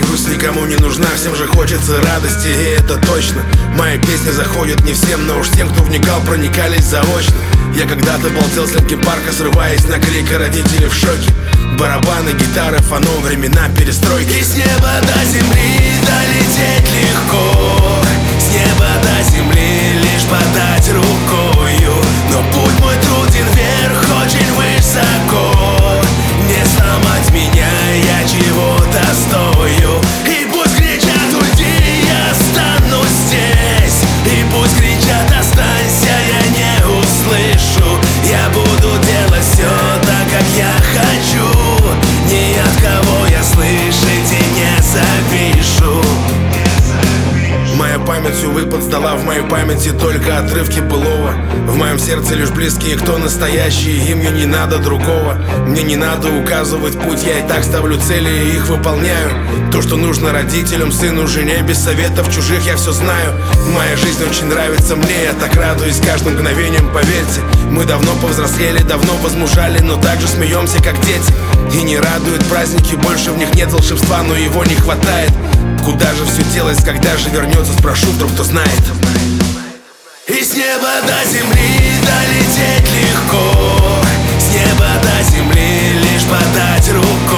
грусть никому не нужна, всем же хочется радости, и это точно. Мои песни заходят не всем, но уж тем, кто вникал, проникались заочно. Я когда-то болтел с Линкин Парка, срываясь на крик, и родители в шоке. Барабаны, гитары, фано, времена перестройки. И с неба до земли долететь легко, с неба до земли лишь подать рукою. Но путь мой труден вверх, очень высоко. Не сломать меня, я чего-то стою. И пусть кричат уйди, я останусь здесь. И пусть кричат останься, я не услышу. Я буду делать все так, как я хочу. Ни от кого я слышать и не завишу. Моя память, увы, подсдала в моей памяти только отрывки былого. В моем сердце лишь близкие, кто настоящие, и мне не надо другого. Мне не надо указывать путь, я и так ставлю цели и их выполняю. То, что нужно родителям, сыну, жене, без советов чужих я все знаю. Моя жизнь очень нравится мне, я так радуюсь каждым мгновением, поверьте. Мы давно повзрослели, давно возмужали, но также смеемся, как дети. И не радуют праздники, больше в них нет волшебства, но его не хватает. Куда же все делось, когда же вернется, спрошу, вдруг кто знает. И с неба до земли долететь легко, с неба до земли лишь подать руку.